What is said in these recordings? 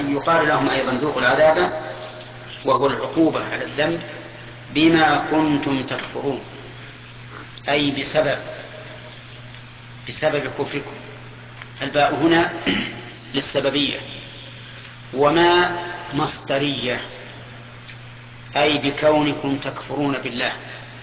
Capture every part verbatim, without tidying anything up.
يقال لهم أيضا ذوقوا العذاب وهو العقوبة على الذنب بما كنتم تكفرون، أي بسبب بسبب كفركم. الباء هنا للسببية، وما مصدرية أي بكونكم تكفرون بالله.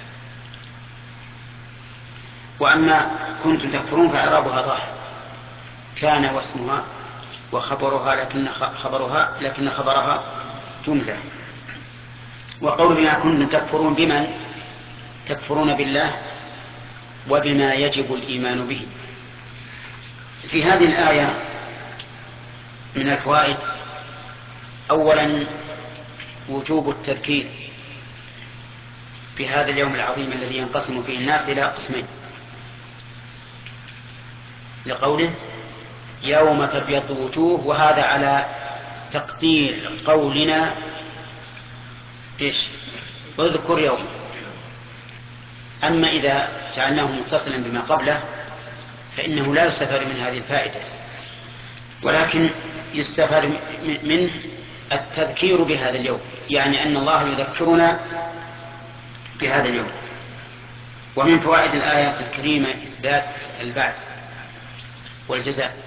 وأما كنتم تكفرون فإعرابها ظاهر، كان واسمها وخبرها لكن خبرها لكن خبرها جملة. وقول بما كنتم تكفرون بمن تكفرون بالله وبما يجب الإيمان به. في هذه الآية من الفوائد: أولا وجوب التذكير بهذا اليوم العظيم الذي ينقسم فيه الناس إلى قسمين، لقوله يوم تبيض وجوه، وهذا على تقدير قولنا إيش؟ اذكر يوم. أما إذا جعلناه متصلا بما قبله فإنه لا يستفاد من هذه الفائدة، ولكن يستفاد منه التذكير بهذا اليوم، يعني أن الله يذكرنا بهذا اليوم. ومن فوائد الآية الكريمة إثبات البعث والجزاء،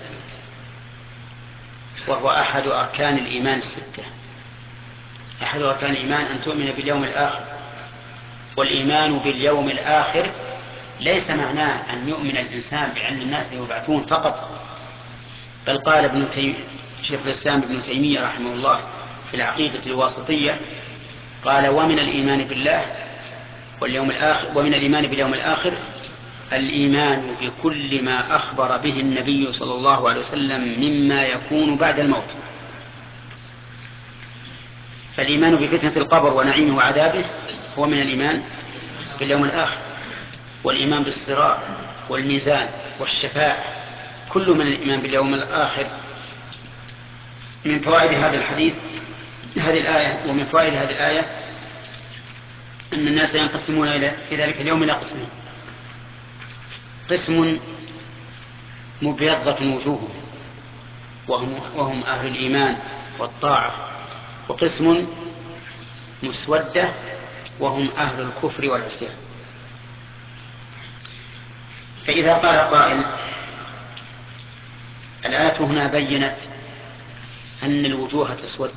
وهو أحد أركان الإيمان الستة. أحد أركان الإيمان أن تؤمن باليوم الآخر، والإيمان باليوم الآخر ليس معناه أن يؤمن الإنسان بأن الناس يبعثون فقط، بل قال ابن تيم... شيخ الإسلام ابن تيمية رحمه الله في العقيدة الواسطية، قال ومن الإيمان بالله واليوم الآخر ومن الإيمان باليوم الآخر الإيمان بكل ما أخبر به النبي صلى الله عليه وسلم مما يكون بعد الموت. فالإيمان بفتنة القبر ونعيمه وعذابه هو من الإيمان باليوم الآخر، والإيمان بالصراط والميزان والشفاعة كل من الإيمان باليوم الآخر. من فوائد هذا الحديث هذه الآية ومن فوائد هذه الآية أن الناس ينقسمون في ذلك اليوم إلى قسمين: قسم مبيضة وجوههم وهم, وهم أهل الإيمان والطاعة، وقسم مسودة وهم أهل الكفر والعصيان. فإذا قال قائل الآية هنا بينت أن الوجوه تسود،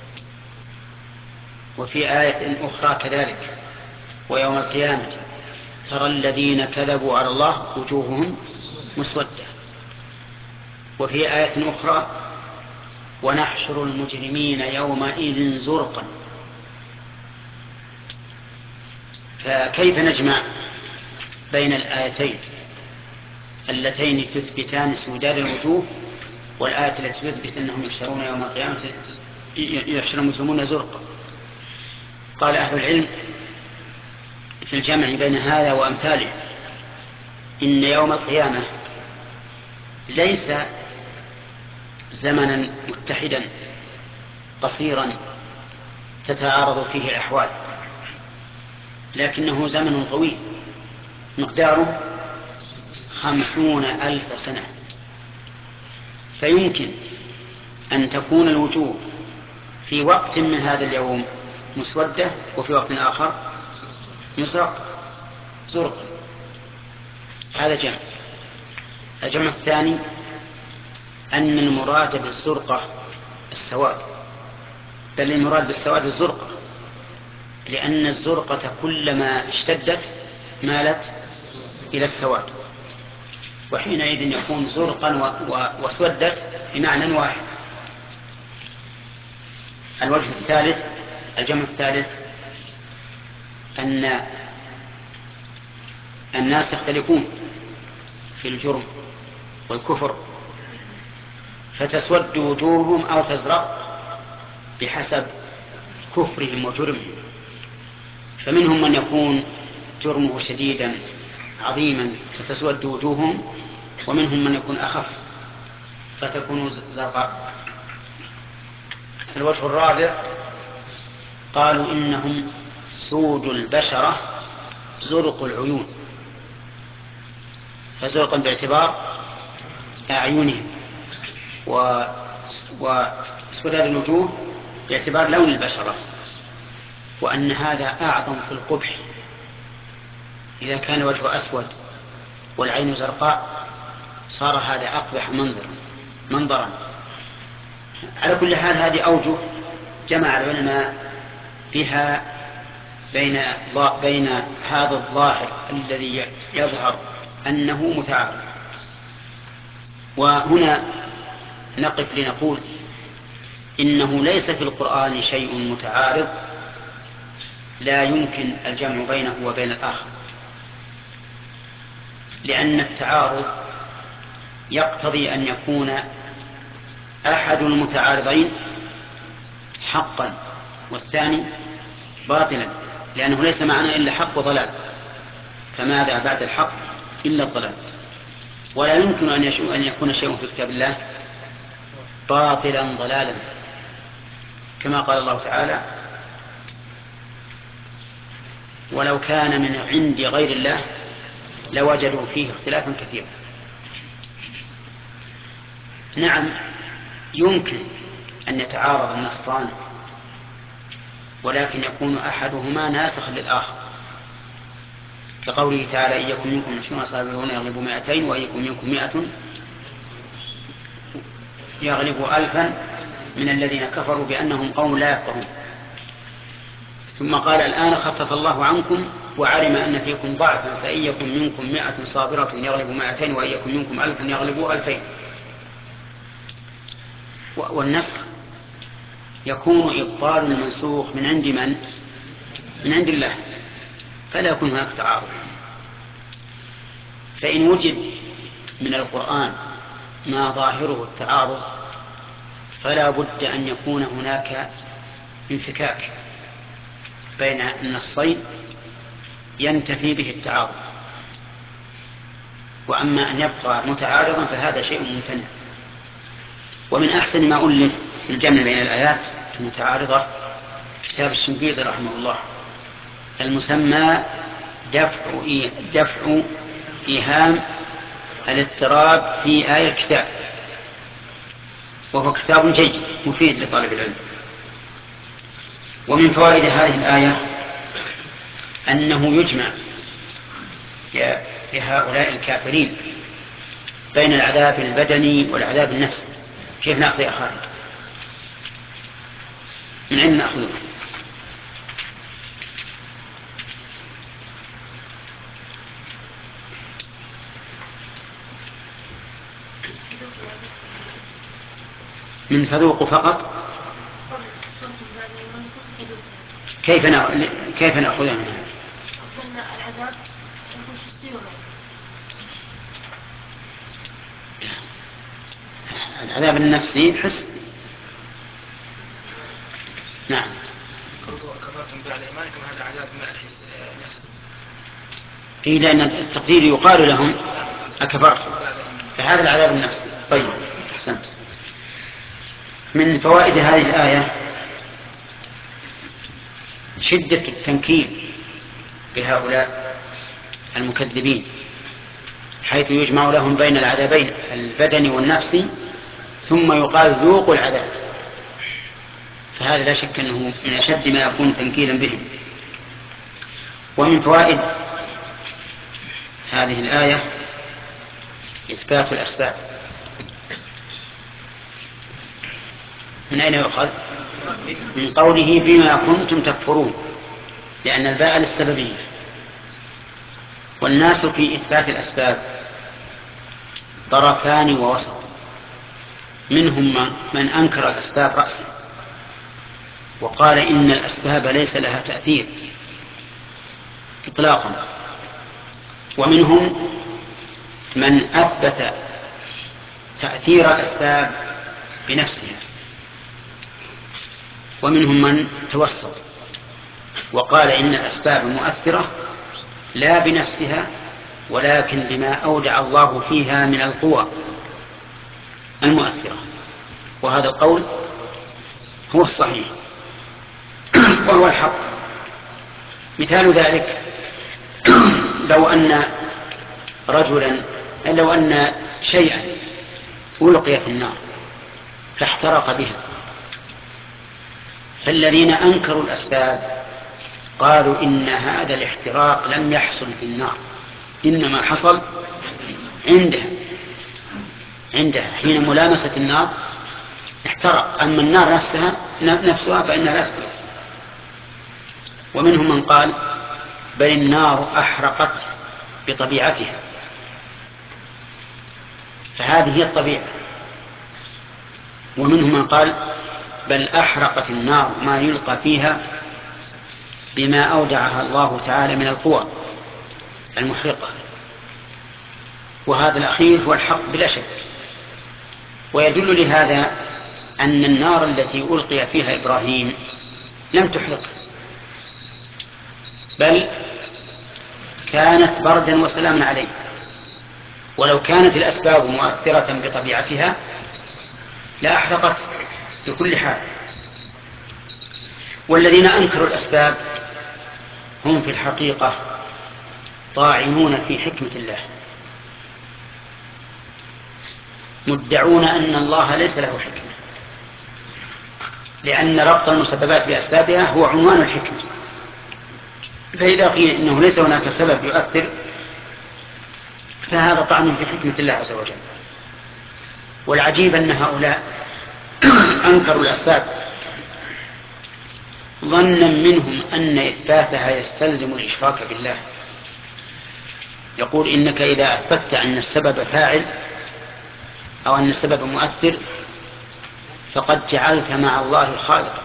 وفي آية أخرى كذلك ويوم القيامة ترى الذين كذبوا على الله وجوههم مسودة، وفي آية أخرى ونحشر المجرمين يومئذ زرقا. فكيف نجمع بين الآيتين اللتين تثبتان سوداد الوجوه والآية التي تثبت أنهم يحشرون يوم القيامة يحشر المجرمون زرقا؟ قال أهل العلم في الجمع بين هذا وأمثاله إن يوم القيامة ليس زمنا متحدا قصيرا تتعارض فيه الأحوال، لكنه زمن طويل مقداره خمسون ألف سنة. فيمكن أن تكون الوجوه في وقت من هذا اليوم مسودة وفي وقت آخر مزرق زرق. هذا جمع. الجمع الثاني أن المراد بالزرقة السواد، بل المراد بالسواد الزرقة، لأن الزرقة كلما اشتدت مالت إلى السواد، وحينئذ يكون زرقا واسودت بمعنى واحد. الوجه الثالث الجمع الثالث أن الناس يختلفون في الجرم والكفر، فتسود وجوههم أو تزرق بحسب كفرهم وجرمهم، فمنهم من يكون جرمه شديدا عظيما فتسود وجوههم، ومنهم من يكون أخف فتكون زرقاء. الوجه الرابع قالوا إنهم سود البشرة زرق العيون، فزرقا باعتبار أعينهم اصفرار الوجوه باعتبار لون البشرة، وأن هذا أعظم في القبح. إذا كان الوجه أسود والعين زرقاء صار هذا أقبح منظرا منظرا على كل حال هذه أوجه جمع العلماء بها بين بين هذا الظاهر الذي يظهر أنه متعارض. وهنا نقف لنقول إنه ليس في القرآن شيء متعارض لا يمكن الجمع بينه وبين الآخر، لأن التعارض يقتضي أن يكون أحد المتعارضين حقا والثاني باطلا، لأنه ليس معنا إلا حق وضلال، فماذا بعد الحق إلا الضلال. ولا يمكن أن يكون شيء في كتاب الله باطلا ضلالا، كما قال الله تعالى: ولو كان من عند غير الله لوجدوا فيه اختلافا كثيرا. نعم، يمكن أن يتعارض النصان، ولكن يكون أحدهما ناسخا للآخر، كقوله تعالى: إن يكن منكم عشرون صابرون يغلبوا مائتين، وإن يكن منكم مائة يغلبوا ألفا من الذين كفروا بأنهم قوم لا يفقهون. ثم قال: الآن خفف الله عنكم وعلم أن فيكم ضعفا فإن يكن منكم مائة صابرة يغلبوا مائتين، وإن يكن منكم ألف يغلبوا ألفين. والنسخ يكون إبطال المنسوخ من عند من؟ من عند الله، فلا يكون هناك تعارض. فإن وجد من القرآن ما ظاهره التعارض فلا بد أن يكون هناك انفكاك بين النصين ينتفي به التعارض. وأما أن يبقى متعارضا فهذا شيء ممتنع. ومن أحسن ما ألف في الجمع بين الآيات المتعارضة كتاب الشنقيطي رحمه الله المسمى دفع دفع إيهام الاضطراب في آية الكتاب، وهو كتاب جيد مفيد لطالب العلم. ومن فوائد هذه الآية أنه يجمع لهؤلاء الكافرين بين العذاب البدني والعذاب النفسي. كيف نأخذ يا خالد؟ من أين نأخذه؟ من فذوقوا فقط؟ كيف كيف نأخذها منها؟ العذاب النفسي حس. نعم. كفرتم بعد إيمانكم هذا عذاب نفسي. قيل أن التقدير يقال لهم أكفرتم، فهذا العذاب النفسي. طيب، أحسنت. من فوائد هذه الآية شدة التنكيل بهؤلاء المكذبين، حيث يجمع لهم بين العذابين البدني والنفسي ثم يقال ذوقوا العذاب، فهذا لا شك أنه من أشد ما يكون تنكيلا بهم. ومن فوائد هذه الآية إثبات الأسباب. من أين يؤخذ؟ من قوله بما كنتم تكفرون، لأن الباء للسببية. والناس في إثبات الأسباب طرفان ووسط، منهم من أنكر الأسباب رأسا وقال إن الأسباب ليس لها تأثير إطلاقا، ومنهم من أثبت تأثير الأسباب بنفسها، ومنهم من توسط وقال إن الأسباب مؤثرة لا بنفسها ولكن بما أودع الله فيها من القوى المؤثرة، وهذا القول هو الصحيح وهو الحق. مثال ذلك لو أن رجلا لو أن شيئا ألقي في النار فاحترق بها فالذين أنكروا الأسباب قالوا إن هذا الاحتراق لم يحصل في النار، إنما حصل عندها عندها حين ملامسة النار احترق، أما النار نفسها نفسها فإنها لا تحرق. ومنهم من قال بل النار أحرقت بطبيعتها، فهذه هي الطبيعة. ومنهم من قال بل أحرقت النار ما يلقى فيها بما أودعها الله تعالى من القوى المحرقة، وهذا الأخير هو الحق بلا شك. ويدل لهذا أن النار التي ألقي فيها إبراهيم لم تحرق، بل كانت بردا وسلاما عليه، ولو كانت الأسباب مؤثرة بطبيعتها لأحرقت بكل حال. والذين أنكروا الأسباب هم في الحقيقة طاعنون في حكمة الله، مدعون أن الله ليس له حكمة، لأن ربط المسببات بأسبابها هو عنوان الحكمة. فإذا قيل إنه ليس هناك سبب يؤثر فهذا طعن في حكمة الله عز وجل. والعجيب أن هؤلاء أنكروا الأسباب ظنا منهم أن إثباتها يستلزم الإشراك بالله. يقول إنك إذا أثبتت أن السبب فاعل أو أن السبب مؤثر فقد جعلت مع الله الخالق،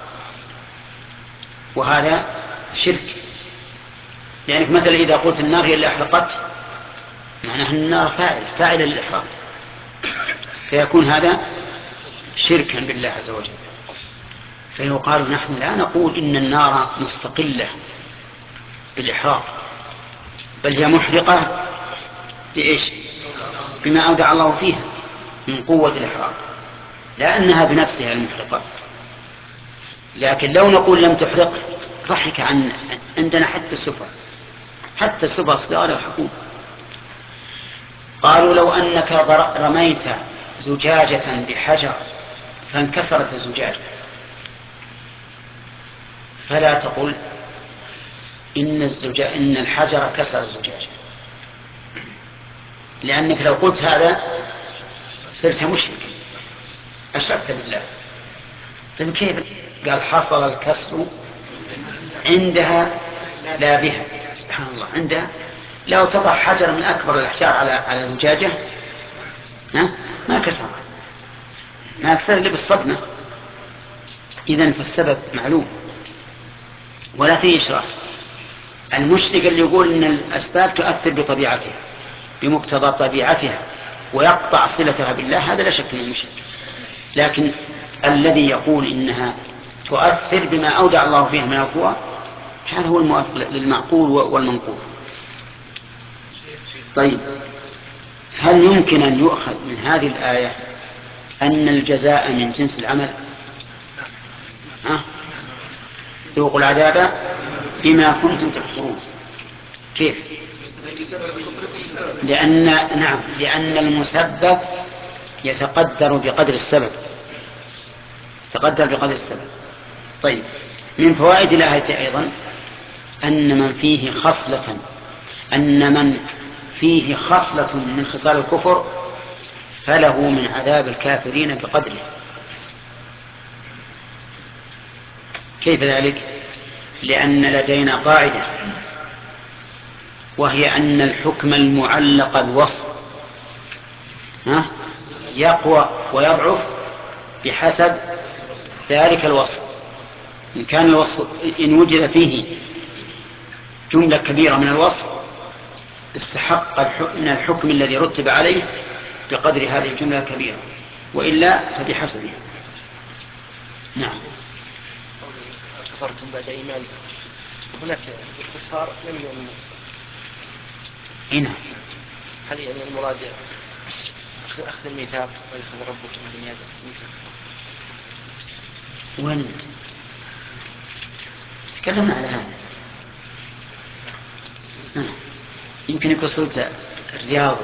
وهذا شرك. لأنك مثلا إذا قلت النار هي اللي أحرقت معناها أن النار فاعلة فاعلة للإحراق، فيكون هذا شركا بالله عز وجل. فيقال نحن لا نقول إن النار مستقلة بالإحراق، بل هي محرقة بإيش؟ بما أودع الله فيها من قوة الإحراق، لا أنها بنفسها المحرقة. لكن لو نقول لم تحرق ضحك عن عندنا حتى السفر حتى السفر الصغار يضحكون. قالوا لو أنك رميت زجاجة بحجر فانكسرت الزجاجة فلا تقل إن, الزجا... إن الحجر كسر الزجاجة، لأنك لو قلت هذا صرت مشرك، أشركت بالله. طيب كيف؟ قال حصل الكسر عندها لا بها. سبحان الله، عندها. لو تضع حجر من أكبر الأحجار على على زجاجة ها ما كسر ما كسر إلا بالصدمة. إذن فالسبب معلوم ولا فيه إشراك. المشرك اللي يقول إن الأسباب تؤثر بطبيعتها بمقتضى طبيعتها ويقطع صلتها بالله هذا لا شك من المشرك. لكن الذي يقول إنها تؤثر بما أودع الله فيها من القوى هذا هو الموافق للمعقول والمنقول. طيب، هل يمكن أن يؤخذ من هذه الآية أن الجزاء من جنس العمل؟ ها؟ ذوقوا العذاب بما كنتم تكفرون. كيف؟ لأن نعم لأن المسبب يتقدر بقدر السبب يتقدر بقدر السبب. طيب، من فوائد الآية أيضا أن من فيه خصلة أن من فيه خصلة من خصال الكفر فله من عذاب الكافرين بقدره. كيف ذلك؟ لأن لدينا قاعدة وهي أن الحكم المعلق بالوصف ها يقوى ويضعف بحسب ذلك الوصف. إن كان الوصف إن وجد فيه جملة كبيرة من الوصف استحق من الحكم الذي رتب عليه بقدر هذه الجملة الكبيرة، وإلا فبحسبه. نعم. كفرتم بعد إيمانكم، هناك كفار لم يؤمنوا. هنا هل يعني المراد أخذ الميثاق ويأخذ ربكم من هذا الميثاق؟ وين تكلمنا على هذا؟ يمكن يكون صلت الرياض.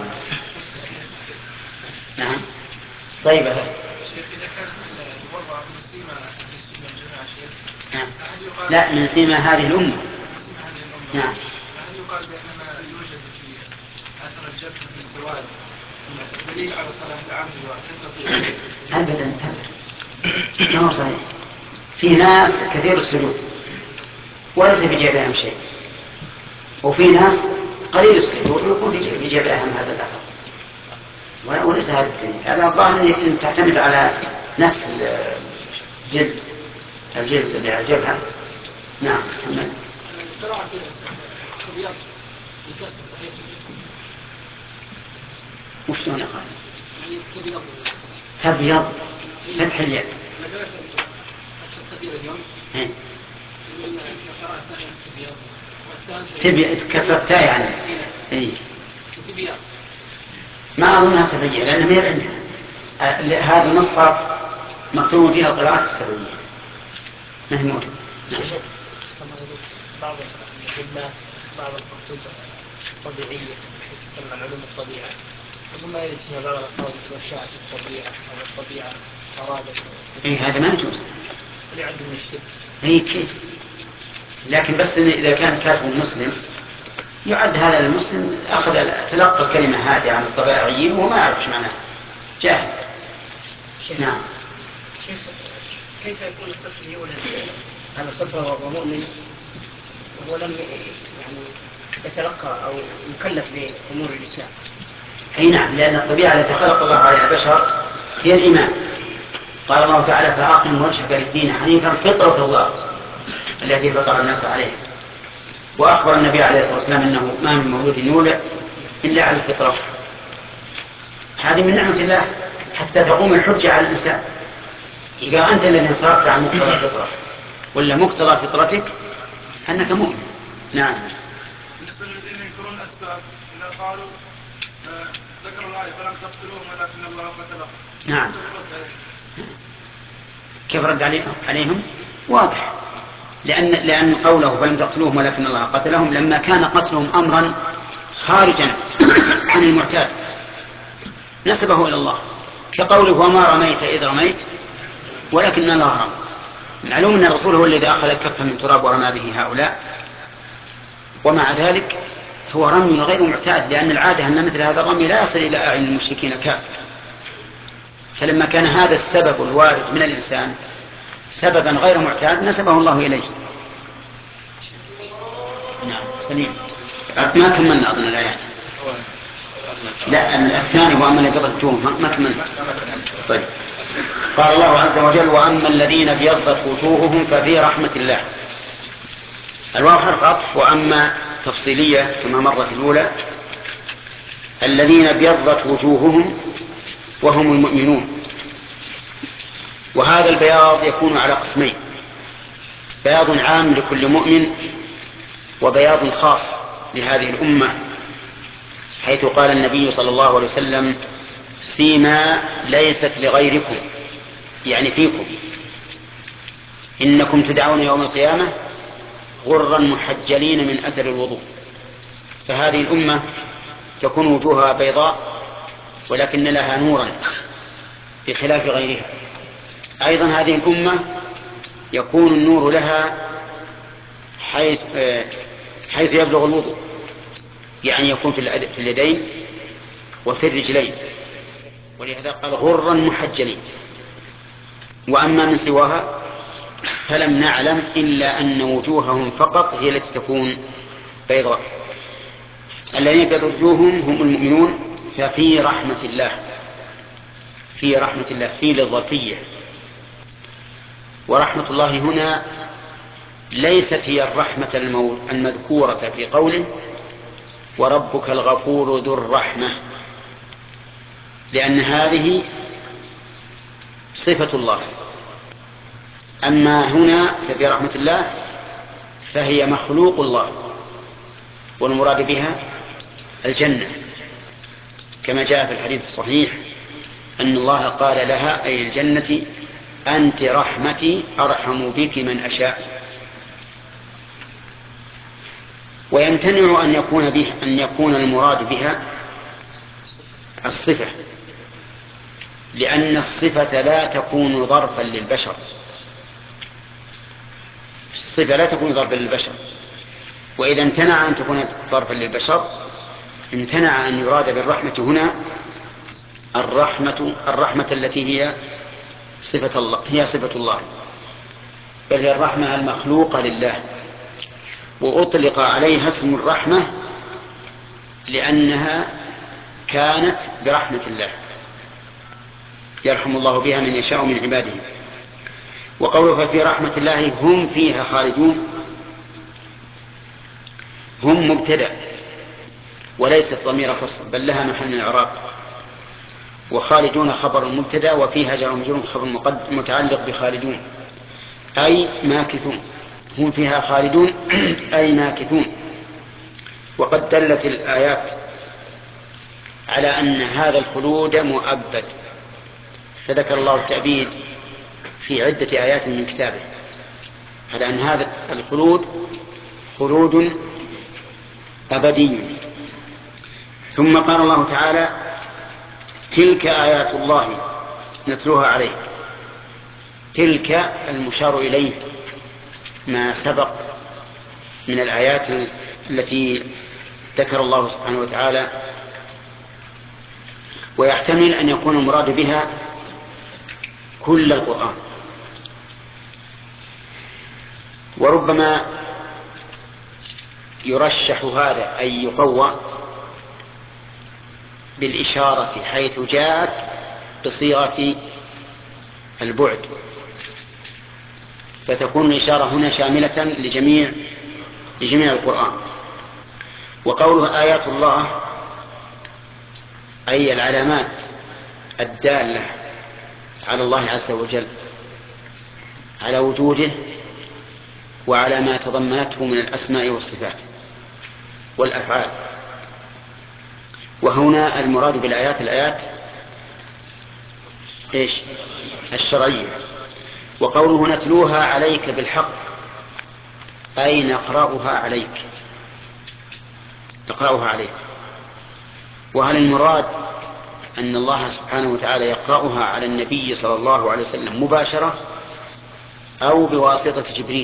نعم. طيب، شيخ إذا كانت المرأة مسلمة ليس من الجماعة شيخ نعم. لا، من سيما هذه الأمة. نعم. هل يقال بأنما يوجد في أثر الجبهة في السواد دليل على صلاح العبد وكثرة أبدا ما هو صحيح. في ناس كثير السجود وليس بجبههم شيء، وفي ناس قليل السجود ويكون بجبههم هذا الأثر، وليس هذا الدليل. هذا الظاهر أن تعتمد على نفس الجلد الجلد اللي على الجبهة. نعم. وشلون أقال؟ تبيض فتح اليد. تبي كسرتها يعني. إيه. ما أظنها سبعية لأنها ما هي عندنا. هذا المصحف مكتوب فيها القراءات السبعية ما هي موجودة. بعض الكلمات بعض الكتب الطبيعية تتكلم عن علوم الطبيعة، ثم يرد فيها بعض الألفاظ والأشياء في الطبيعة أو الطبيعة أرادت. إيه هذا ما يجوز. اللي عنده من الشرك. إيه كيف؟ لكن بس إذا كان كاتب مسلم يعد هذا المسلم أخذ تلقى الكلمة هذه عن الطبيعيين وما يعرفش معناها جاهل. نعم. كيف يكون الطفل يولد على الطفل وهو مؤمن وهو لم يعني يتلقى أو يكلف بأمور الإسلام؟ أي نعم، لأن الطبيعة التي خلق الله عليها البشر هي الإيمان. قال الله تعالى فأقم وجهك للدين حنيفا فطرة الله التي فطر الناس عليها. وأخبر النبي عليه الصلاة والسلام أنه ما من مولود يولد إلا على الفطرة. هذه من نعمة الله حتى تقوم الحجة على الإنسان. إذا أنت الذي انصرفت عن مقتضى الفطرة ولا مقتضى فطرتك أنك مؤمن. نعم. بالنسبة للذين ينكرون الأسباب إذا قالوا آه ذكر الآية فلم تقتلوهم ولكن الله قتلهم. نعم. كيف رد عليهم؟ واضح. لأن لأن قوله فلم تقتلوهم ولكن الله قتلهم لما كان قتلهم أمرا خارجا عن المعتاد نسبه إلى الله، كقوله وما رميت إذ رميت ولكن الله رمى. معلوم أن الرسول هو الذي أخذ الكف من تراب ورمى به هؤلاء، ومع ذلك هو رمي غير معتاد، لأن العادة أن مثل هذا الرمي لا يصل إلى أعين المشركين كافة. فلما كان هذا السبب الوارد من الإنسان سببا غير معتاد نسبه الله إليه. نعم. سليم. ما كملنا أظن الآيات. لا الثاني وأما الذين ابيضت ما كملنا. طيب. قال الله عز وجل وأما الذين ابيضت وجوههم ففي رحمة الله. الواو حرف عطف وأما تفصيلية كما مر في الأولى. الذين ابيضت وجوههم وهم المؤمنون. وهذا البياض يكون على قسمين: بياض عام لكل مؤمن وبياض خاص لهذه الأمة، حيث قال النبي صلى الله عليه وسلم سيما ليست لغيركم يعني فيكم إنكم تدعون يوم القيامة غرا محجلين من أثر الوضوء. فهذه الأمة تكون وجوهها بيضاء ولكن لها نورا بخلاف غيرها. أيضا هذه الأمة يكون النور لها حيث, حيث يبلغ الوضوء، يعني يكون في اليدين وفي الرجلين، ولهذا قال غرا محجلين. وأما من سواها فلم نعلم إلا أن وجوههم فقط هي التي تكون بيضاء. الذين يبيض وجوههم هم المؤمنون ففي رحمة الله. في رحمة الله في للظرفية. ورحمة الله هنا ليست هي الرحمة المذكورة في قوله وربك الغفور ذو الرحمة، لأن هذه صفة الله. أما هنا ففي رحمة الله فهي مخلوق الله، والمراد بها الجنة، كما جاء في الحديث الصحيح أن الله قال لها أي الجنة أنت رحمتي أرحم بك من أشاء. ويمتنع أن يكون به أن يكون المراد بها الصفة، لأن الصفة لا تكون ظرفا للبشر، الصفة لا تكون ظرفا للبشر، وإذا امتنع أن تكون ظرفا للبشر امتنع أن يراد بالرحمة هنا الرحمة الرحمة التي هي صفة الله، هي صفة الله، بل هي الرحمة المخلوقة لله، وأطلق عليها اسم الرحمة لأنها كانت برحمة الله يرحم الله بها من يشاء من عباده. وقوله ففي رحمة الله هم فيها خالدون، هم مبتدأ وليست ضمير فصل بل لها محل من الإعراب، وخالدون خبر مبتدأ وفيها جار ومجرور خبر متعلق بخالدون أي ماكثون، هم فيها خالدون أي ماكثون. وقد دلت الآيات على أن هذا الخلود مؤبد، فذكر الله التأبيد في عدة آيات من كتابه على أن هذا الخلود خلود أبدي. ثم قال الله تعالى تلك آيات الله نتلوها عليك، تلك المشار إليه ما سبق من الآيات التي ذكر الله سبحانه وتعالى، ويحتمل أن يكون المراد بها كل القرآن، وربما يرشح هذا أي يقوى بالإشارة حيث جاءت بصيغة البعد، فتكون الإشارة هنا شاملة لجميع لجميع القرآن. وقوله آيات الله أي العلامات الدالة على الله عز وجل، على وجوده وعلى ما تضمنته من الأسماء والصفات والأفعال. وهنا المراد بالآيات الآيات إيش؟ الشرعية. وقوله نتلوها عليك بالحق أي نقرأها عليك، نقرأها عليك. وهل المراد أن الله سبحانه وتعالى يقرأها على النبي صلى الله عليه وسلم مباشرة أو بواسطة جبريل؟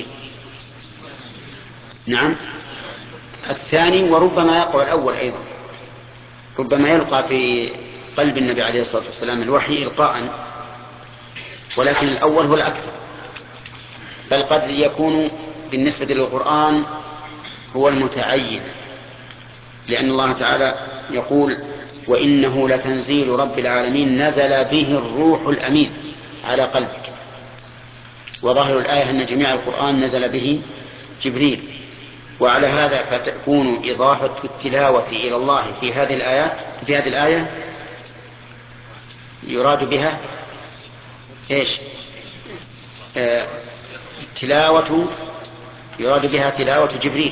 نعم الثاني، وربما يقع الأول أيضا، ربما يلقى في قلب النبي عليه الصلاة والسلام الوحي إلقاء، ولكن الأول هو الأكثر، بل قد يكون بالنسبة للقرآن هو المتعين، لأن الله تعالى يقول وإنه لتنزيل رب العالمين نزل به الروح الأمين على قلبك، وظاهر الآية أن جميع القرآن نزل به جبريل. وعلى هذا فتكون إضافة التلاوة إلى الله في هذه الآيات في هذه الآية يراد بها إيش؟ آه تلاوة يراد بها تلاوة جبريل،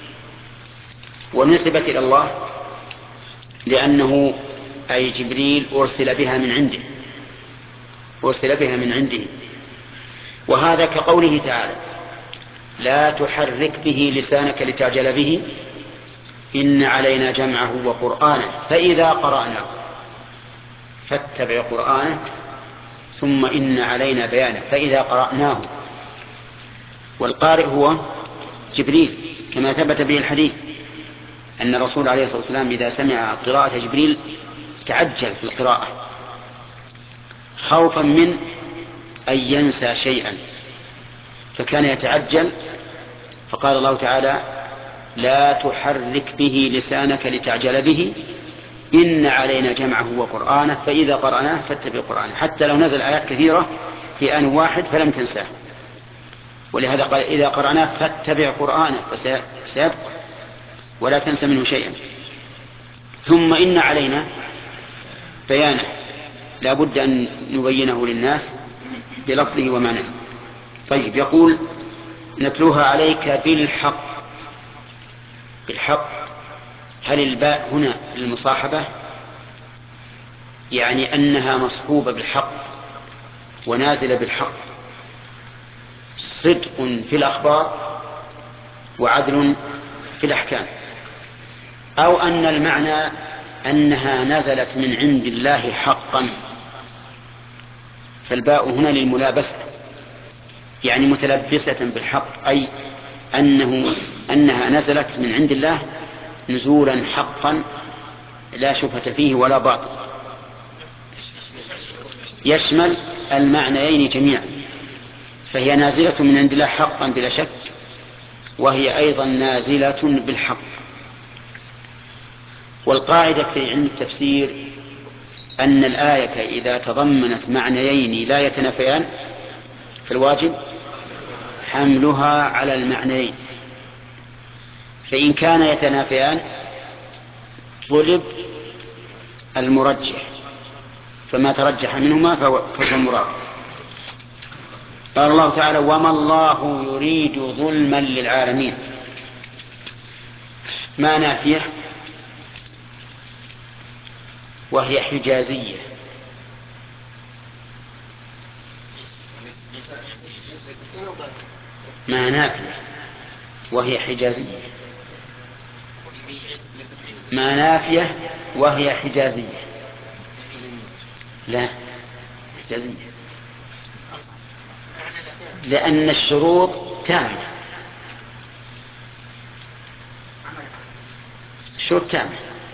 ونسبت إلى الله لأنه أي جبريل أرسل بها من عنده أرسل بها من عنده. وهذا كقوله تعالى لا تحرك به لسانك لتعجل به إن علينا جمعه وقرآنه فإذا قرأناه فاتبع قرآنه ثم إن علينا بيانه فإذا قرأناه. والقارئ هو جبريل كما ثبت به الحديث أن الرسول عليه الصلاة والسلام إذا سمع قراءة جبريل تعجل في القراءة خوفا من أن ينسى شيئا فكان يتعجل، فقال الله تعالى لا تحرك به لسانك لتعجل به إن علينا جمعه وقرآنه فإذا قرأناه فاتبع قرآنه، حتى لو نزل آيات كثيرة في آن واحد فلم تنساه. ولهذا قال إذا قرأناه فاتبع قرآنه فسيبقى ولا تنسى منه شيئا. ثم إن علينا بيانه، لا بد أن نبينه للناس بلفظه ومعناه. طيب يقول نتلوها عليك بالحق، بالحق هل الباء هنا للمصاحبة؟ يعني أنها مصحوبة بالحق ونازلة بالحق، صدق في الأخبار وعدل في الأحكام، أو أن المعنى أنها نزلت من عند الله حقا، فالباء هنا للملابسة يعني متلبسة بالحق، أي أنه أنها نزلت من عند الله نزولا حقا لا شبهة فيه ولا باطل، يشمل المعنيين جميعا، فهي نازلة من عند الله حقا بلا شك، وهي أيضا نازلة بالحق. والقاعدة في علم التفسير أن الآية إذا تضمنت معنيين لا يتنافيان فالواجب حملها على المعنيين، فإن كان يتنافيان طلب المرجح، فما ترجح منهما فهو المراد. قال الله تعالى: وما الله يريد ظلما للعالمين. ما نافية وهي حجازية، ما نافية وهي حجازية، ما نافية وهي حجازية، لا حجازية، لأن الشروط تامة، الشروط تامة،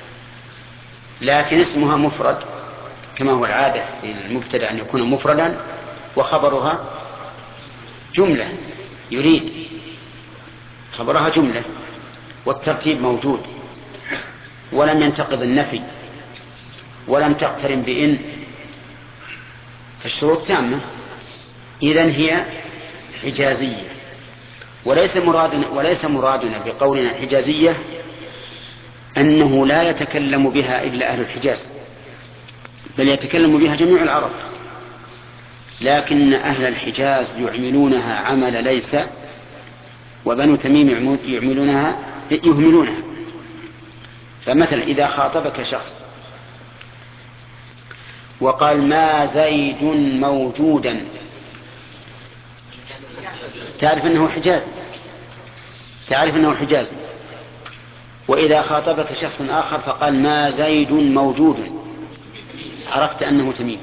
لكن اسمها مفرد كما هو العادة في المبتدأ أن يكون مفردا وخبرها جملة، يريد خبرها جملة، والترتيب موجود، ولم ينتقض النفي ولم تقترن بإن، فالشروط تامة، إذن هي حجازية. وليس مرادنا, وليس مرادنا بقولنا حجازية أنه لا يتكلم بها إلا أهل الحجاز، بل يتكلم بها جميع العرب، لكن أهل الحجاز يعملونها عمل ليس، وبنو تميم يعملونها يهملونها. فمثلا إذا خاطبك شخص وقال: ما زيد موجودا، تعرف أنه حجازي، تعرف أنه حجازي. وإذا خاطبك شخص آخر فقال: ما زيد موجود، عرفت أنه تميم،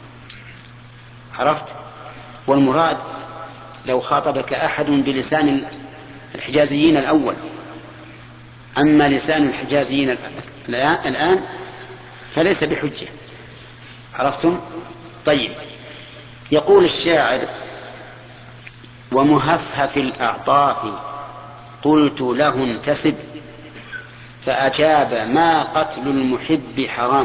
عرفت. والمراد لو خاطبك أحد بلسان الحجازيين الأول، أما لسان الحجازيين الآن فليس بحجة، عرفتم؟ طيب، يقول الشاعر: ومهفهف الأعطاف قلت له انتسب، فأجاب: ما قتل المحب حرام.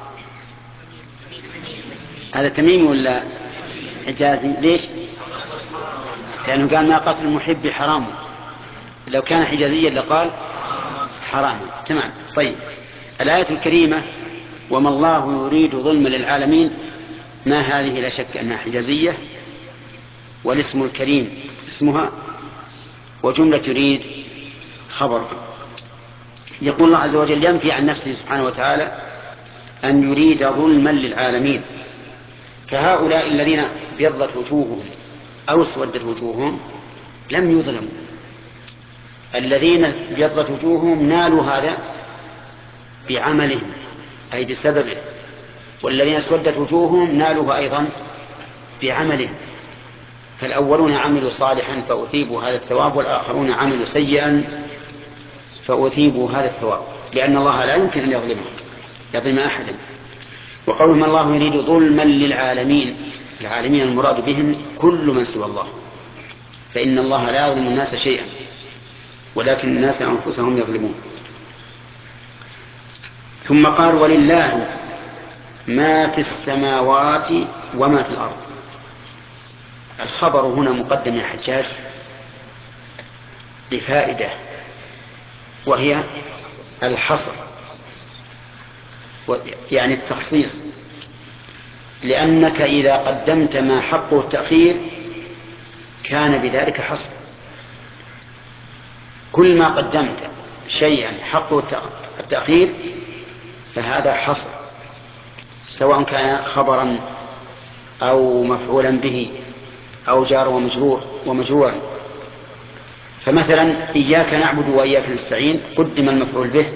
هذا تميمي ولا حجازي؟ ليش؟ لأنه قال: ما قتل المحب حرام، لو كان حجازيا لقال حرام. تمام. طيب، الآية الكريمة: وما الله يريد ظلما للعالمين، ما هذه لا شك أنها حجازية، والاسم الكريم اسمها، وجملة يريد خبرها. يقول الله عز وجل ينفي عن نفسه سبحانه وتعالى أن يريد ظلما للعالمين، كهؤلاء الذين ابيضت وجوههم أو اسودت وجوههم لم يظلموا. الذين ابيضت وجوههم نالوا هذا بعملهم أي بسببه، والذين اسودت وجوههم نالوه أيضا بعملهم. فالأولون عملوا صالحا فأثيبوا هذا الثواب، والآخرون عملوا سيئا فأثيبوا هذا الثواب، لأن الله لا يمكن أن يظلمهم، يظلم أحدا. وقول ما الله يريد ظلما للعالمين، العالمين المراد بهم كل من سوى الله، فإن الله لا يظلم الناس شيئا، ولكن الناس أنفسهم يظلمون. ثم قال: ولله ما في السماوات وما في الأرض. الخبر هنا مقدم يا حجاج لفائدة، وهي الحصر، يعني التخصيص، لأنك إذا قدمت ما حقه التأخير كان بذلك حصر. كل ما قدمت شيئا حقه التأخير فهذا حصر، سواء كان خبرا أو مفعولا به أو جار ومجرور ومجرورا. فمثلا إياك نعبد وإياك نستعين قدم المفعول به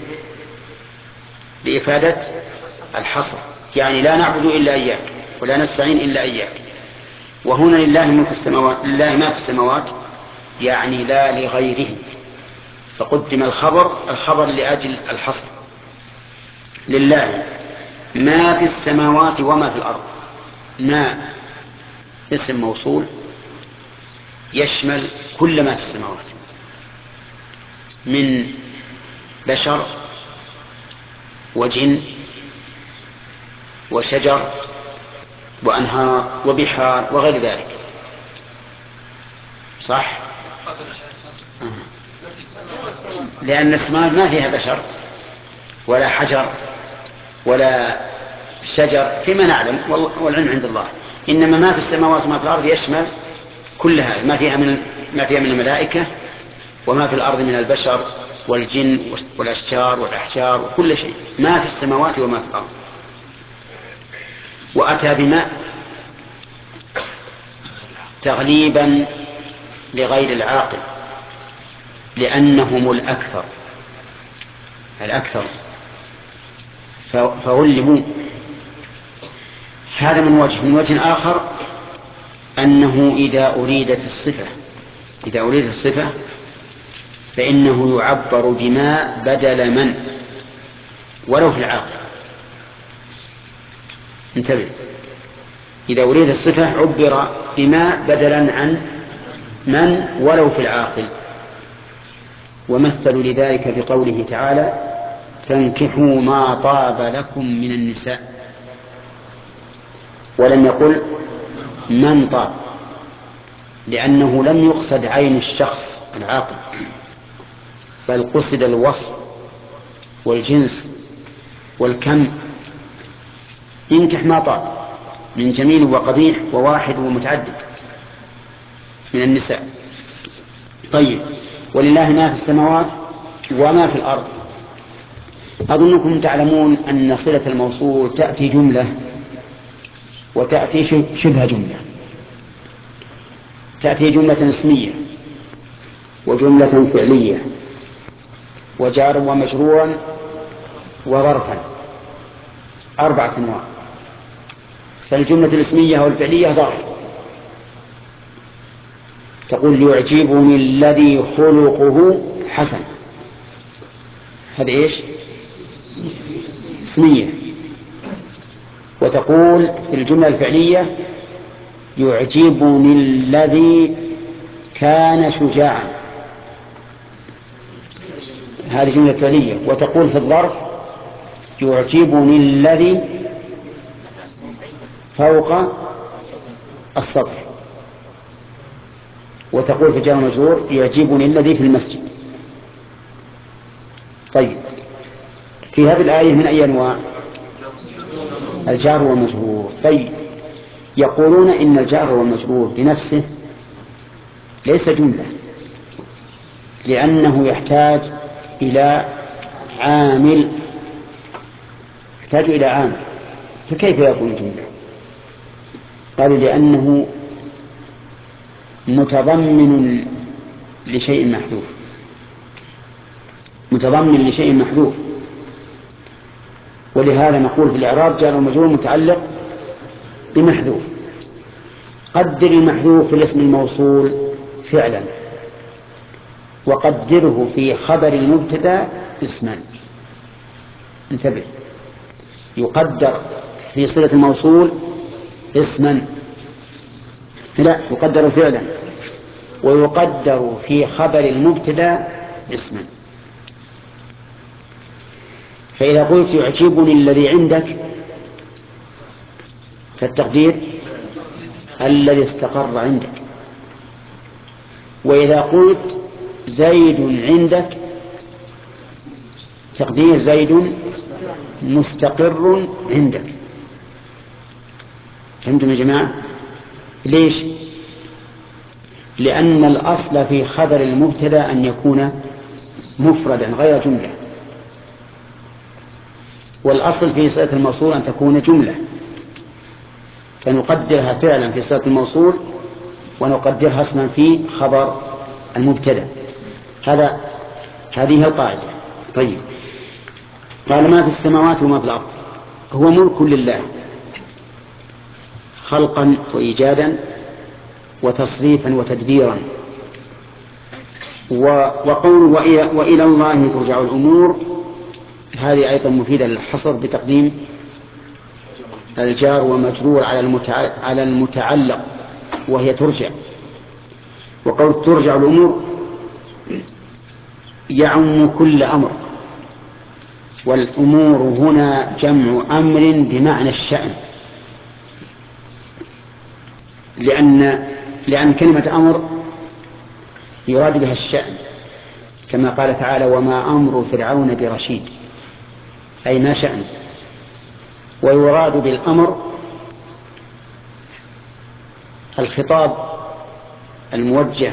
لإفادة الحصر، يعني لا نعبد إلا إياك ولا نستعين إلا إياك. وهنا لله ملك السماوات، لله ما في السماوات يعني لا لغيره، فقدم الخبر الخبر لأجل الحصر. لله ما في السماوات وما في الأرض. ما اسم موصول يشمل كل ما في السماوات من بشر وجن وشجر وأنهار وبحار وغير ذلك. صح؟ لأن السماوات ما فيها بشر ولا حجر ولا شجر فيما نعلم والعلم عند الله، إنما ما في السماوات وما في الأرض يشمل كل هذا، ما فيها من ما فيها من الملائكة وما في الأرض من البشر والجن والأشجار والأحجار وكل شيء، ما في السماوات وما في الأرض. وأتى بما تغليبا لغير العاقل لأنهم الأكثر الأكثر فغلبوا. هذا من وجه. من وجه آخر أنه إذا أريدت الصفة إذا أريدت الصفة فإنه يعبر بما بدل من ولو في العاقل. انتبه، إذا أريد الصفة عبر بما بدلا عن من ولو في العاقل. ومثلوا لذلك بقوله تعالى فانكحوا ما طاب لكم من النساء، ولم يقل من طاب، لأنه لم يقصد عين الشخص العاقل، بل قصد الوصف والجنس والكم. انكح ما طاب من جميل وقبيح وواحد ومتعدد من النساء. طيب، ولله ما في السماوات وما في الأرض. أظنكم تعلمون أن صلة الموصول تأتي جملة وتأتي شبه جملة. تأتي جملة اسمية وجملة فعلية وجار ومجرورا وظرفا، أربعة أنواع. فالجملة الاسمية والفعلية ظرف، تقول يعجبني الذي خلقه حسن، هذا ايش؟ اسمية. وتقول في الجملة الفعلية يعجبني الذي كان شجاعا، هذه جملة فعلية. وتقول في الظرف يعجبني الذي فوق السطح. وتقول في جار مجرور يعجبني الذي في المسجد. طيب، في هذه الآية من أي أنواع؟ الجار والمجرور. طيب، يقولون إن الجار والمجرور بنفسه ليس جملة، لأنه يحتاج إلى عامل يحتاج إلى عامل فكيف يكون جملة؟ قالوا لأنه متضمن لشيء محذوف متضمن لشيء محذوف ولهذا نقول في الإعراب جار ومجرور متعلق بمحذوف. قدر المحذوف في الاسم الموصول فعلا، وقدره في خبر المبتدا اسما. انتبه، يقدر في صلة الموصول اسما، لا يقدر فعلا، ويقدر في خبر المبتدا اسما. فإذا قلت يعجبني الذي عندك فالتقدير الذي استقر عندك. وإذا قلت زيد عندك تقدير زيد مستقر عندك. فهمتم يا جماعة؟ ليش؟ لأن الأصل في خبر المبتدا أن يكون مفردا غير جملة، والأصل في صلة الموصول أن تكون جملة، فنقدرها فعلا في صلة الموصول ونقدرها اسما في خبر المبتدا. هذا هذه القاعدة. طيب، قال ما في السماوات وما في الأرض هو ملك لله خلقا وإيجادا وتصريفا وتدبيرا. وقول وإلى الله ترجع الأمور هذه أيضا مفيدة للحصر بتقديم الجار ومجرور على المتعلق وهي ترجع. وقول ترجع الأمور يعم كل أمر، والأمور هنا جمع أمر بمعنى الشأن، لأن لأن كلمة أمر يراد بها الشأن، كما قال تعالى وما أمر فرعون برشيد، أي ما شأنه. ويراد بالأمر الخطاب الموجه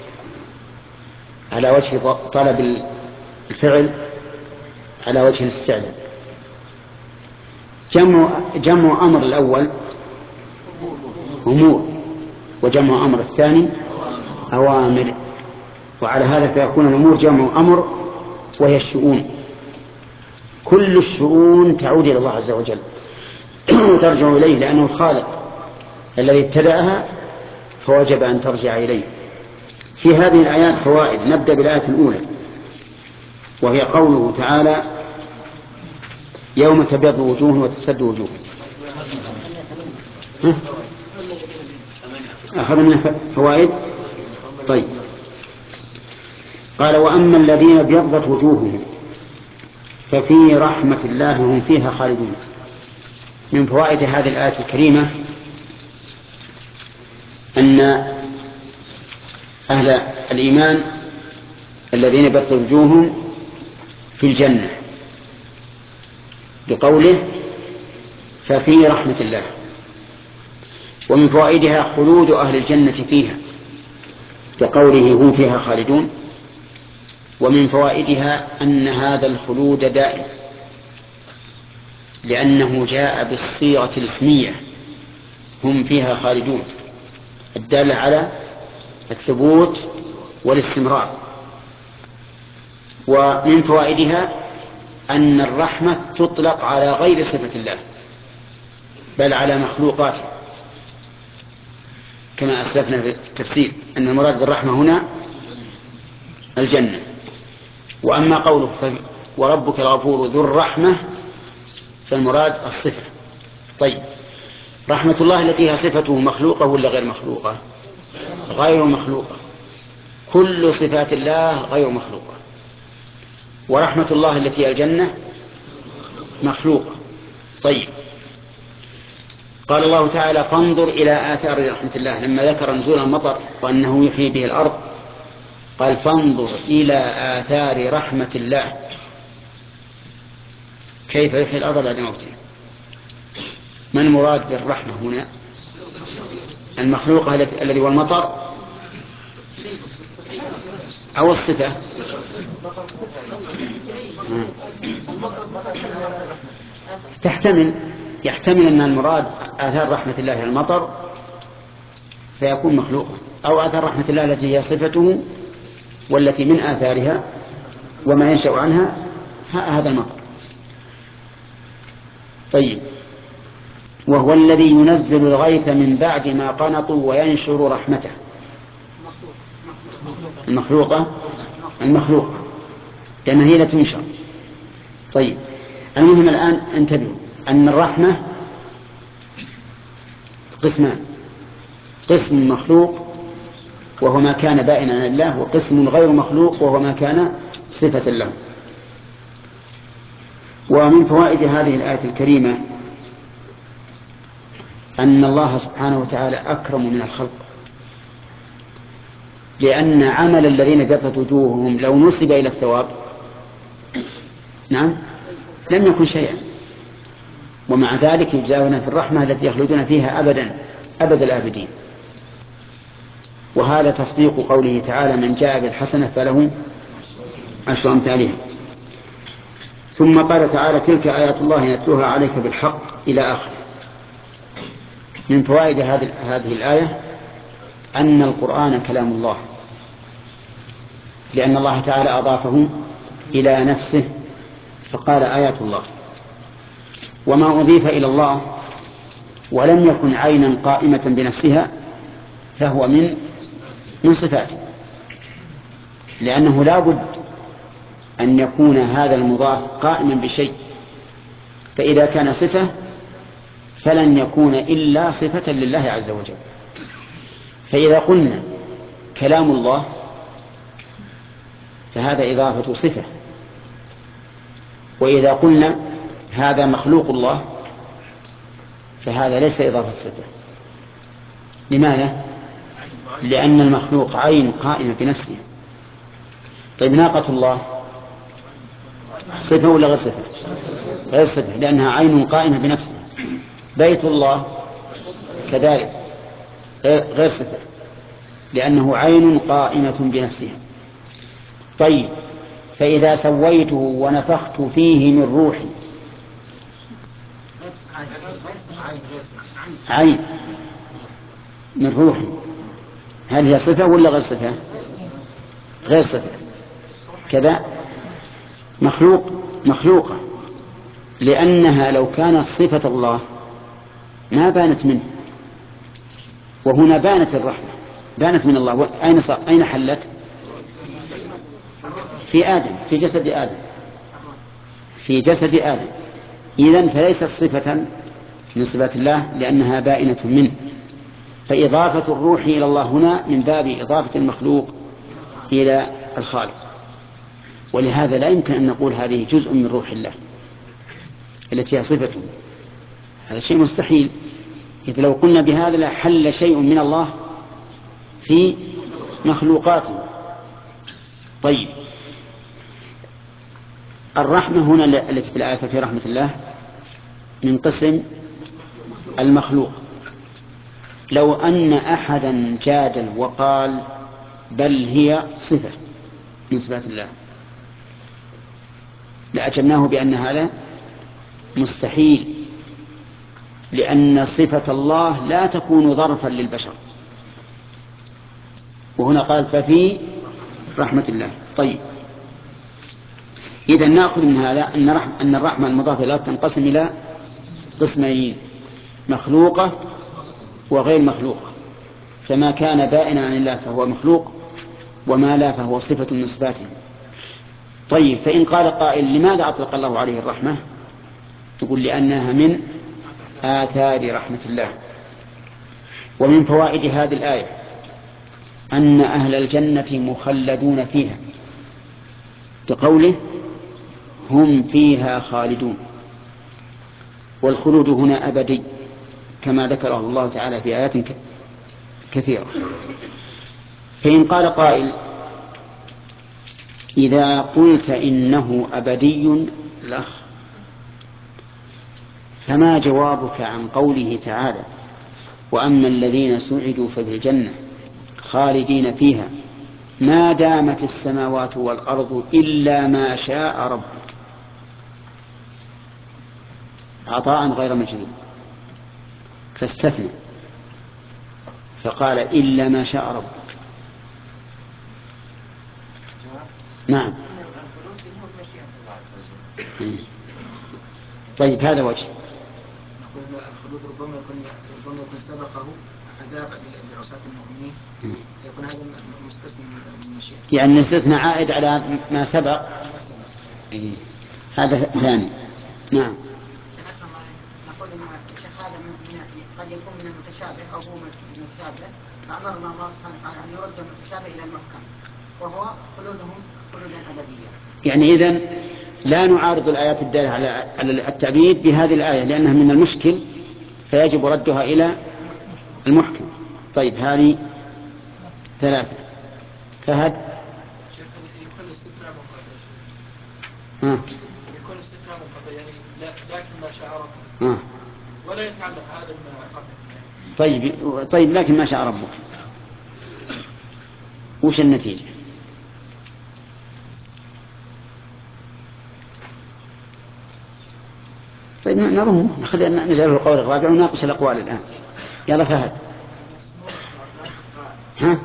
على وجه طلب الفعل على وجه الاستعلاء. جمع, جمع أمر الأول أمور، وجمع أمر الثاني أوامر، وعلى هذا فيكون الأمور جمع أمر وهي الشؤون. كل الشؤون تعود إلى الله عز وجل وترجع إليه لأنه الخالق الذي ابتدأها، فوجب أن ترجع إليه. في هذه الآيات فوائد. نبدأ بالآية الأولى وهي قوله تعالى يوم تبيض وجوه وتسود وجوه. أخذ منها فوائد. طيب، قال وأما الذين ابيضت وجوههم ففي رحمة الله هم فيها خالدون. من فوائد هذه الآية الكريمة أن أهل الإيمان الذين ابيضت وجوههم في الجنة، بقوله ففي رحمة الله. ومن فوائدها خلود أهل الجنة فيها، بقوله هم فيها خالدون. ومن فوائدها أن هذا الخلود دائم، لأنه جاء بالصيغة الاسمية هم فيها خالدون الدالة على الثبوت والاستمرار. ومن فوائدها أن الرحمة تطلق على غير صفة الله بل على مخلوقاته، كما أسلفنا في التفسير أن المراد بالرحمة هنا الجنة. وأما قوله وربك الغفور ذو الرحمة فالمراد الصفة. طيب، رحمة الله التي هي صفته مخلوقة ولا غير مخلوقة؟ غير مخلوقة. كل صفات الله غير مخلوقة. ورحمة الله التي هي الجنة مخلوقة. طيب، قال الله تعالى فانظر إلى آثار رحمة الله لما ذكر نزول المطر وأنه يحيي به الأرض، قال فانظر إلى آثار رحمة الله كيف يحيي الأرض بعد موته. ما المراد بالرحمة هنا؟ المخلوقة الذي هو المطر أو الصفة؟ تحتمل يحتمل أن المراد آثار رحمة الله المطر فيكون مخلوقا، أو آثار رحمة الله التي هي صفته والتي من آثارها وما ينشأ عنها هذا المطر. طيب، وهو الذي ينزل الغيث من بعد ما قنطوا وينشر رحمته. المخلوقة المخلوقة لأن هي لا تنشر. طيب، المهم الآن انتبهوا أن الرحمة قسمان: قسم مخلوق وهو ما كان بائنا عن الله، وقسم غير مخلوق وهو ما كان صفة له. ومن فوائد هذه الآية الكريمة أن الله سبحانه وتعالى أكرم من الخلق، لأن عمل الذين ابيضت وجوههم لو نسب إلى الثواب نعم لم يكن شيئا، ومع ذلك يجزاون في الرحمة التي يخلدون فيها أبدا أبد الآبدين. وهذا تصديق قوله تعالى من جاء بالحسنة فله عشر أمثالها. ثم قال تعالى تلك آيات الله نتلوها عليك بالحق إلى آخره. من فوائد هذه الآية أن القرآن كلام الله، لأن الله تعالى أضافه إلى نفسه فقال آيات الله. وما أضيف إلى الله ولم يكن عينا قائمة بنفسها فهو من من صفاته، لأنه لا بد أن يكون هذا المضاف قائما بشيء، فإذا كان صفة فلن يكون إلا صفة لله عز وجل. فإذا قلنا كلام الله فهذا إضافة صفة، وإذا قلنا هذا مخلوق الله فهذا ليس إضافة صفة. لماذا؟ لأن المخلوق عين قائمة بنفسه. طيب ناقة الله صفة ولا غير صفة؟ غير صفة، لأنها عين قائمة بنفسها. بيت الله كذلك غير صفة، لأنه عين قائمة بنفسها. طيب فإذا سويته ونفخت فيه من روحي، عين من روحي، هل هي صفة ولا غير صفة؟ غير صفة. كذا مخلوق مخلوقة، لأنها لو كانت صفة الله ما بانت منه، وهنا بانت الرحمة، بانت من الله. أين صار؟ أين حلت؟ في آدم، في جسد آدم، في جسد آدم. إذن فليست صفة من صفات الله لأنها بائنة منه. فإضافة الروح إلى الله هنا من باب إضافة المخلوق إلى الخالق، ولهذا لا يمكن أن نقول هذه جزء من روح الله التي هي صفته. هذا شيء مستحيل، إذ لو قلنا بهذا لحل شيء من الله في مخلوقاته. طيب الرحمة هنا التي في الآية في رحمة الله من قسم المخلوق. لو أن أحدا جادل وقال بل هي صفة من صفات الله لأجبناه بأن هذا مستحيل، لأن صفة الله لا تكون ظرفا للبشر، وهنا قال ففي رحمة الله. طيب إذا نأخذ من هذا أن, رحم أن الرحمة المضافة إلى تنقسم إلى قسمين: مخلوقة وغير مخلوقة. فما كان بائنا عن الله فهو مخلوق، وما لا فهو صفة من صفاته. طيب فإن قال قائل لماذا أطلق الله عليه الرحمة؟ تقول لأنها من آثار رحمة الله. ومن فوائد هذه الآية أن أهل الجنة مخلدون فيها، بقوله هم فيها خالدون، والخلود هنا أبدي كما ذكره الله تعالى في آيات كثيرة. فإن قال قائل إذا قلت إنه أبدي لخ، فما جوابك عن قوله تعالى وأما الذين سعدوا ففي الجنة خالدين فيها ما دامت السماوات والأرض إلا ما شاء ربك؟ عطاء غير مجنون، فاستثنى فقال إلا ما شاء ربك. نعم. طيب هذا وجه. الخلود ربما يكون ربما يكون سبقه عذاب لعصاة المؤمنين، يكون هذا مستثنى من المشيئة، يعني الاستثناء عائد على ما سبق. إيه. هذا ثاني. نعم. نقول ان هذا قد يكون من المتشابه او هو من المتشابه، فامرنا الله سبحانه وتعالى ان يرد المتشابه الى المحكم، وهو خلودهم خلودا ابديا. يعني إذن لا نعارض الآيات الدالة على التعبيد بهذه الآية لأنها من المشكل، فيجب ردها إلى المحكم. طيب هذه ثلاثة. فهد يكون استفهام ها يكون استفهام يعني لكن ما شاء ربك ها ولا يتعلق هذا من قبل. طيب طيب لكن ما شاء ربك وش النتيجة؟ طيب نضمه، خلينا نجعله القول الرابع ونناقش الأقوال الآن. يلا فهد. ها؟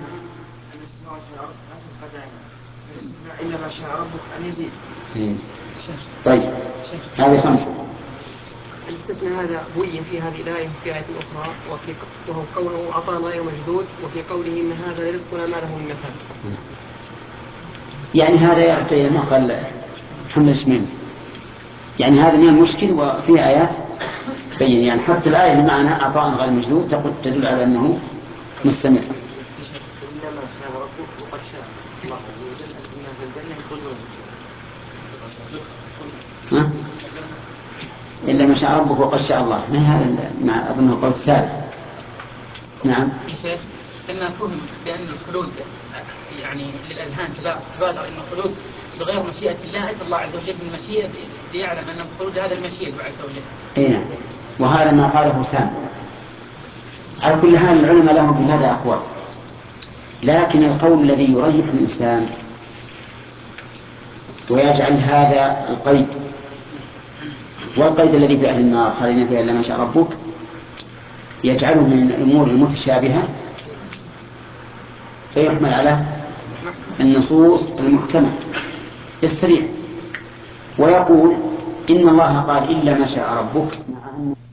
إلا ما شاء ربك أن يزيد. طيب هذه خمسة. الاستثناء هذا بين في هذه الآية وفي آية أخرى، وفي وهو قوله عطاء غير مجدود، وفي قوله إن هذا لرزقنا ما له من نفاد. يعني هذا يرجع إلى ما قال محمد الشميمي، يعني هذا من المشكل وفيه آيات بين، يعني حتى الآية اللي معنا عطاء غير مجدود تقول تدل على أنه مستمر. إنما شاء ربك وقد شاء الله عز وجل أن في الجنة يخرجون. ها؟ إلا ما شاء ربك وقد شاء الله، ما هذا مع أظن القول الثالث. نعم. يا شيخ إنه فهم بأن الخلود يعني للأذهان تبادر أن الخلود بغير مشيئة الله إلا الله عز وجل من المشيئة، ليعلم أن الخلود هذا المشيئة عز وجل. إيه نعم. وهذا ما قاله سام. على كل حال العلماء لهم في هذا أقوال، لكن القول الذي يريح الإنسان ويجعل هذا القيد والقيد الذي في أهل النار خالدين فيها إلا ما شاء ربك يجعله من الأمور المتشابهة فيحمل على النصوص المحكمة السريع، ويقول إن الله قال إلا ما شاء ربك.